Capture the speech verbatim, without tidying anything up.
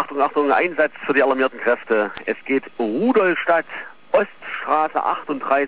Achtung, Achtung, Einsatz für die alarmierten Kräfte. Es geht Rudolstadt, Oststraße achtunddreißig.